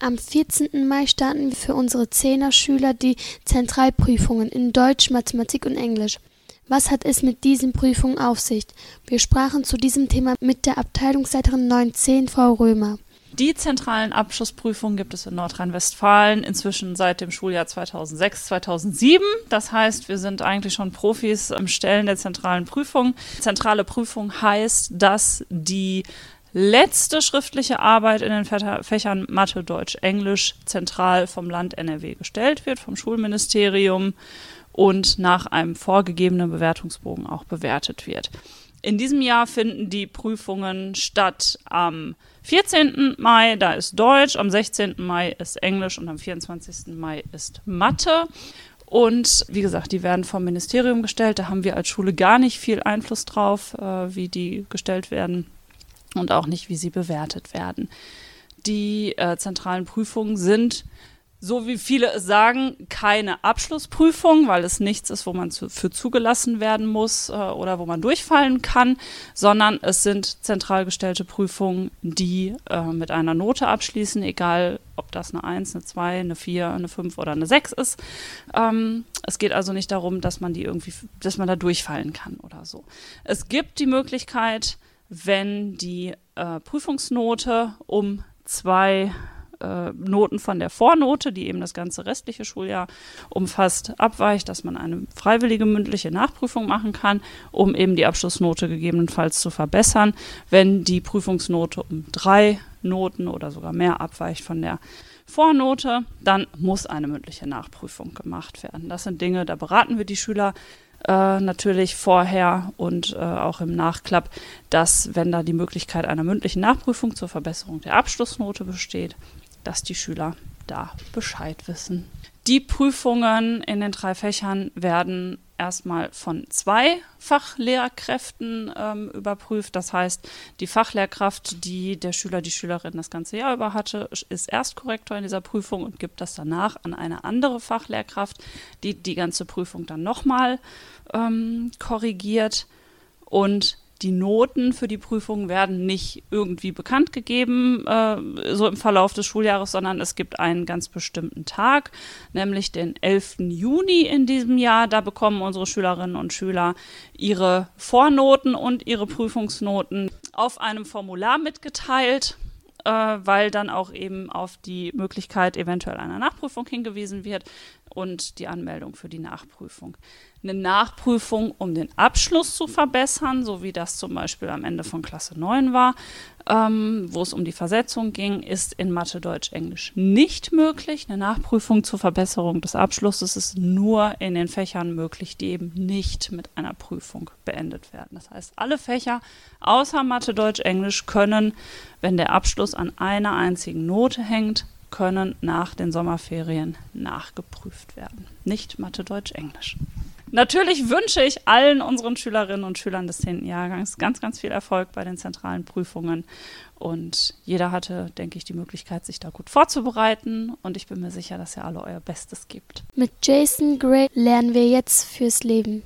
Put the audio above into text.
Am 14. Mai starten wir für unsere 10er-Schüler die Zentralprüfungen in Deutsch, Mathematik und Englisch. Was hat es mit diesen Prüfungen auf sich? Wir sprachen zu diesem Thema mit der Abteilungsleiterin 910, Frau Römer. Die zentralen Abschlussprüfungen gibt es in Nordrhein-Westfalen inzwischen seit dem Schuljahr 2006/2007. Das heißt, wir sind eigentlich schon Profis im Stellen der zentralen Prüfung. Zentrale Prüfung heißt, dass die letzte schriftliche Arbeit in den Fächern Mathe, Deutsch, Englisch zentral vom Land NRW gestellt wird, vom Schulministerium und nach einem vorgegebenen Bewertungsbogen auch bewertet wird. In diesem Jahr finden die Prüfungen statt am 14. Mai, da ist Deutsch, am 16. Mai ist Englisch und am 24. Mai ist Mathe. Und wie gesagt, die werden vom Ministerium gestellt. Da haben wir als Schule gar nicht viel Einfluss drauf, wie die gestellt werden und auch nicht, wie sie bewertet werden. Die zentralen Prüfungen sind, so wie viele es sagen, keine Abschlussprüfung, weil es nichts ist, wo man für zugelassen werden muss oder wo man durchfallen kann, sondern es sind zentral gestellte Prüfungen, die mit einer Note abschließen, egal ob das eine 1, eine 2, eine 4, eine 5 oder eine 6 ist. Es geht also nicht darum, dass man da durchfallen kann oder so. Es gibt die Möglichkeit, wenn die Prüfungsnote um 2 Noten von der Vornote, die eben das ganze restliche Schuljahr umfasst, abweicht, dass man eine freiwillige mündliche Nachprüfung machen kann, um eben die Abschlussnote gegebenenfalls zu verbessern. Wenn die Prüfungsnote um 3 Noten oder sogar mehr abweicht von der Vornote, dann muss eine mündliche Nachprüfung gemacht werden. Das sind Dinge, da beraten wir die Schüler natürlich vorher und auch im Nachklapp, dass, wenn da die Möglichkeit einer mündlichen Nachprüfung zur Verbesserung der Abschlussnote besteht, dass die Schüler da Bescheid wissen. Die Prüfungen in den 3 Fächern werden erstmal von 2 Fachlehrkräften überprüft. Das heißt, die Fachlehrkraft, die der Schüler, die Schülerin das ganze Jahr über hatte, ist Erstkorrektor in dieser Prüfung und gibt das danach an eine andere Fachlehrkraft, die die ganze Prüfung dann nochmal korrigiert. Und die Noten für die Prüfung werden nicht irgendwie bekannt gegeben, so im Verlauf des Schuljahres, sondern es gibt einen ganz bestimmten Tag, nämlich den 11. Juni in diesem Jahr. Da bekommen unsere Schülerinnen und Schüler ihre Vornoten und ihre Prüfungsnoten auf einem Formular mitgeteilt, weil dann auch eben auf die Möglichkeit eventuell einer Nachprüfung hingewiesen wird und die Anmeldung für die Nachprüfung. Eine Nachprüfung, um den Abschluss zu verbessern, so wie das zum Beispiel am Ende von Klasse 9 war, wo es um die Versetzung ging, ist in Mathe, Deutsch, Englisch nicht möglich. Eine Nachprüfung zur Verbesserung des Abschlusses ist nur in den Fächern möglich, die eben nicht mit einer Prüfung beendet werden. Das heißt, alle Fächer außer Mathe, Deutsch, Englisch können, wenn der Abschluss an einer einzigen Note hängt, können nach den Sommerferien nachgeprüft werden. Nicht Mathe, Deutsch, Englisch. Natürlich wünsche ich allen unseren Schülerinnen und Schülern des 10. Jahrgangs ganz, ganz viel Erfolg bei den zentralen Prüfungen. Und jeder hatte, denke ich, die Möglichkeit, sich da gut vorzubereiten. Und ich bin mir sicher, dass ihr alle euer Bestes gebt. Mit Jason Gray lernen wir jetzt fürs Leben.